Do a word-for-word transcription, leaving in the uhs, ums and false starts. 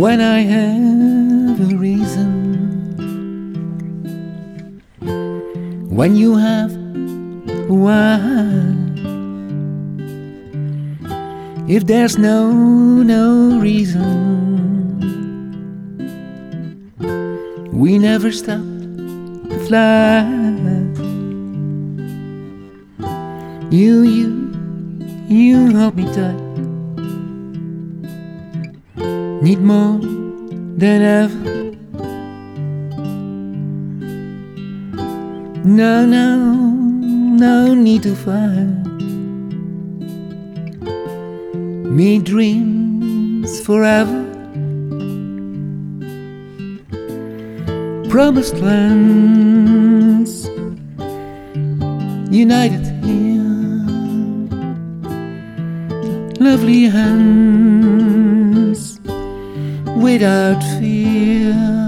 when I have a reason, when you have one. If there's no, no reason, we never stop to fly. You, you, you hold me tight, need more than ever. No, no, no need to fight. Me dreams forever, promised lands, united here, lovely hands, without fear.